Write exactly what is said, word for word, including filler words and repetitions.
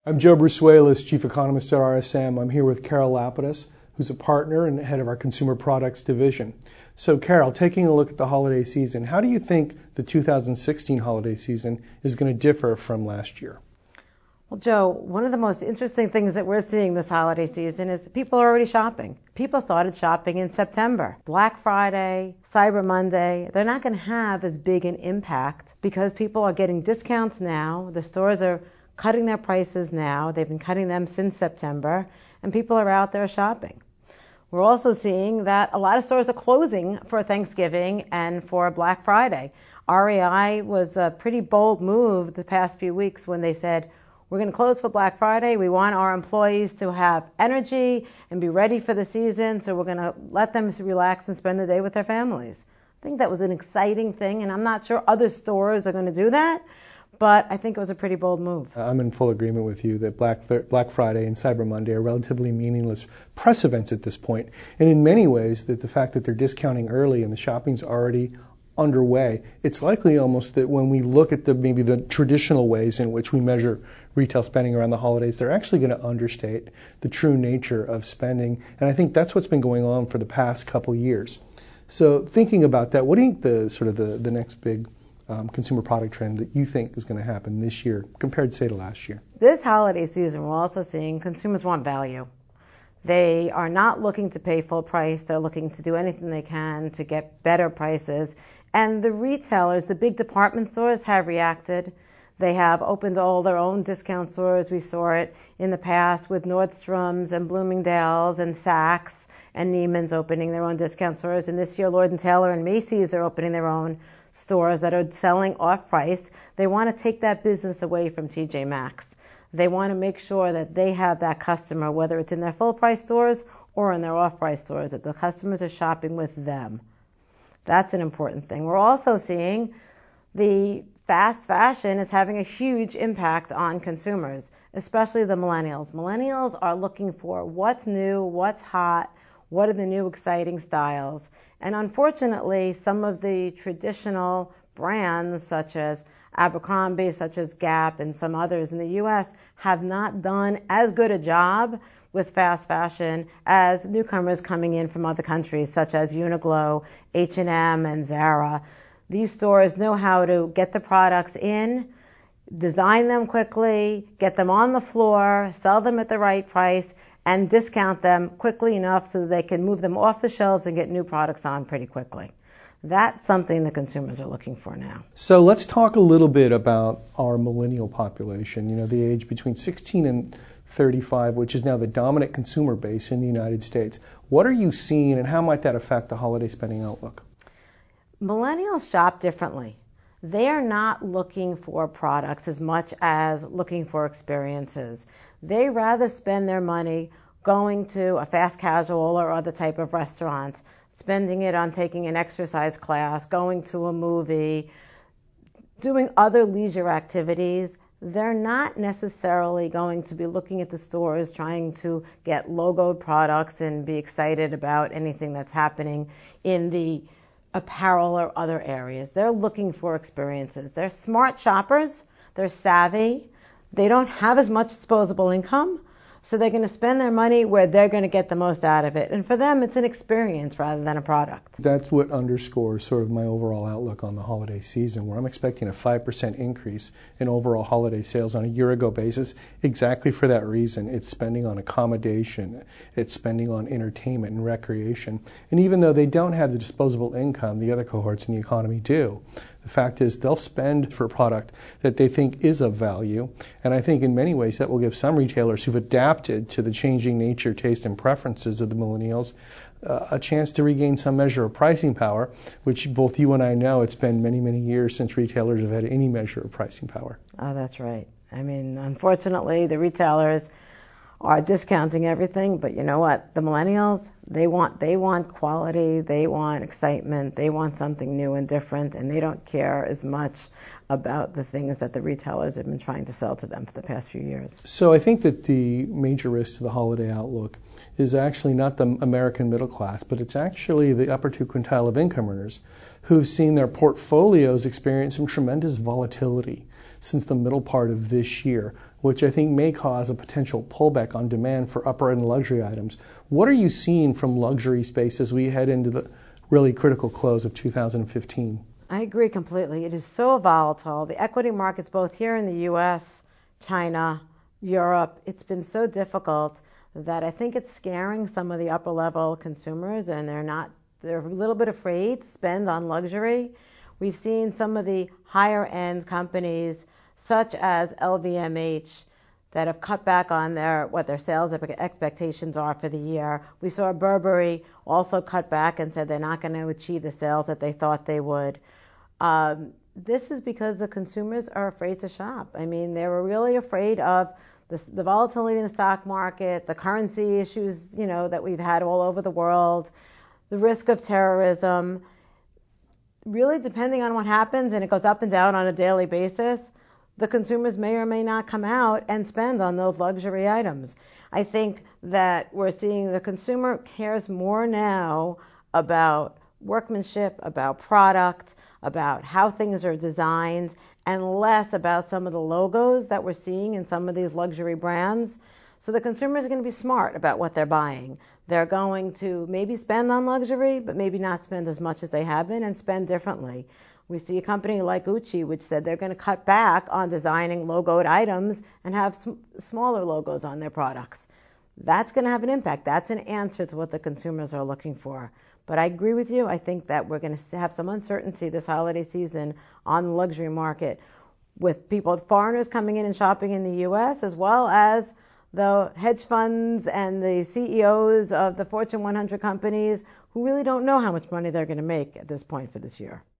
I'm Joe Brusuelas, Chief Economist at R S M. I'm here with Carol Lapidus, who's a partner and head of our Consumer Products Division. So Carol, taking a look at the holiday season, how do you think the two thousand sixteen holiday season is going to differ from last year? Well, Joe, one of the most interesting things that we're seeing this holiday season is people are already shopping. People started shopping in September. Black Friday, Cyber Monday, they're not going to have as big an impact because people are getting discounts now. The stores are cutting their prices now. They've been cutting them since September, and people are out there shopping. We're also seeing that a lot of stores are closing for Thanksgiving and for Black Friday. R E I was a pretty bold move the past few weeks when they said, we're going to close for Black Friday. We want our employees to have energy and be ready for the season, so we're going to let them relax and spend the day with their families. I think that was an exciting thing, and I'm not sure other stores are going to do that, but I think it was a pretty bold move. I'm in full agreement with you that Black, Black Friday and Cyber Monday are relatively meaningless press events at this point. And in many ways, that the fact that they're discounting early and the shopping's already underway, it's likely almost that when we look at the maybe the traditional ways in which we measure retail spending around the holidays, they're actually going to understate the true nature of spending. And I think that's what's been going on for the past couple years. So thinking about that, what do you think the sort of the, the next big Um, consumer product trend that you think is going to happen this year compared, say, to last year? This holiday season, we're also seeing consumers want value. They are not looking to pay full price. They're looking to do anything they can to get better prices. And the retailers, the big department stores, have reacted. They have opened all their own discount stores. We saw it in the past with Nordstrom's and Bloomingdale's and Saks and Neiman's opening their own discount stores. And this year, Lord and Taylor and Macy's are opening their own stores that are selling off price. They want to take that business away from T J Maxx. They want to make sure that they have that customer, whether it's in their full price stores or in their off price stores, that the customers are shopping with them. That's an important thing. We're also seeing the fast fashion is having a huge impact on consumers, especially the millennials. Millennials are looking for what's new, what's hot, what are the new exciting styles. And unfortunately, some of the traditional brands, such as Abercrombie, such as Gap, and some others in the U S, have not done as good a job with fast fashion as newcomers coming in from other countries, such as Uniqlo, H and M, and Zara. These stores know how to get the products in, design them quickly, get them on the floor, sell them at the right price, and discount them quickly enough so that they can move them off the shelves and get new products on pretty quickly. That's something the consumers are looking for now. So let's talk a little bit about our millennial population, you know, the age between sixteen and thirty-five, which is now the dominant consumer base in the United States. What are you seeing, and how might that affect the holiday spending outlook? Millennials shop differently. They are not looking for products as much as looking for experiences. They rather spend their money going to a fast casual or other type of restaurant, spending it on taking an exercise class, going to a movie, doing other leisure activities. They're not necessarily going to be looking at the stores trying to get logoed products and be excited about anything that's happening in the apparel or other areas. They're looking for experiences. They're smart shoppers. They're savvy. They don't have as much disposable income, so they're going to spend their money where they're going to get the most out of it. And for them, it's an experience rather than a product. That's what underscores sort of my overall outlook on the holiday season, where I'm expecting a five percent increase in overall holiday sales on a year-ago basis, exactly for that reason. It's spending on accommodation, it's spending on entertainment and recreation. And even though they don't have the disposable income the other cohorts in the economy do, the fact is they'll spend for a product that they think is of value. And I think in many ways that will give some retailers who've adapted to the changing nature, taste, and preferences of the millennials uh, a chance to regain some measure of pricing power, which both you and I know it's been many, many years since retailers have had any measure of pricing power. Oh, that's right. I mean, unfortunately, the retailers are discounting everything, but you know what? The millennials, they want they want quality, they want excitement, they want something new and different, and they don't care as much about the things that the retailers have been trying to sell to them for the past few years. So I think that the major risk to the holiday outlook is actually not the American middle class, but it's actually the upper two quintile of income earners who've seen their portfolios experience some tremendous volatility since the middle part of this year, which I think may cause a potential pullback on demand for upper-end luxury items. What are you seeing from luxury space as we head into the really critical close of two thousand fifteen? I agree completely. It is so volatile. The equity markets, both here in the U S, China, Europe, it's been so difficult that I think it's scaring some of the upper-level consumers, and they're not, they're a little bit afraid to spend on luxury. We've seen some of the higher-end companies, such as L V M H, that have cut back on their what their sales expectations are for the year. We saw Burberry also cut back and said they're not going to achieve the sales that they thought they would. Um, this is because the consumers are afraid to shop. I mean, they were really afraid of the, the volatility in the stock market, the currency issues, you know, that we've had all over the world, the risk of terrorism. Really, depending on what happens, and it goes up and down on a daily basis, the consumers may or may not come out and spend on those luxury items. I think that we're seeing the consumer cares more now about workmanship, about product, about how things are designed, and less about some of the logos that we're seeing in some of these luxury brands. So the consumers are going to be smart about what they're buying. They're going to maybe spend on luxury, but maybe not spend as much as they have been, and spend differently. We see a company like Gucci, which said they're going to cut back on designing logoed items and have sm- smaller logos on their products. That's going to have an impact. That's an answer to what the consumers are looking for. But I agree with you. I think that we're going to have some uncertainty this holiday season on the luxury market, with people, foreigners coming in and shopping in the U S, as well as the hedge funds and the C E Os of the Fortune one hundred companies who really don't know how much money they're going to make at this point for this year.